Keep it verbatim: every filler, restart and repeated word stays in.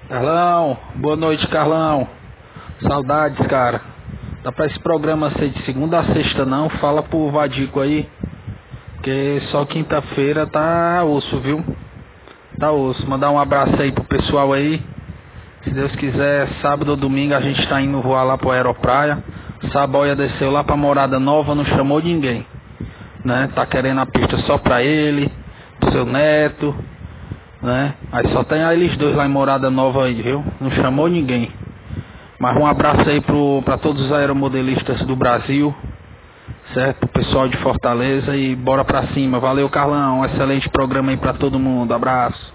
Carlão, boa noite, Carlão. Saudades, cara. Dá pra esse programa ser de segunda a sexta não? Fala pro Vadico aí. Porque só quinta-feira tá osso, viu? Tá osso. Mandar um abraço aí pro pessoal aí. Se Deus quiser, sábado ou domingo a gente tá indo voar lá pro Aeropraia. Saboia desceu lá pra Morada Nova, não chamou ninguém, né? Tá querendo a pista só pra ele, pro seu neto, né? Aí só tem eles dois lá em Morada Nova aí, viu? Não chamou ninguém. Mas um abraço aí pro, pra todos os aeromodelistas do Brasil, certo? O pessoal de Fortaleza e bora pra cima. Valeu, Carlão. Um excelente programa aí pra todo mundo. Abraço.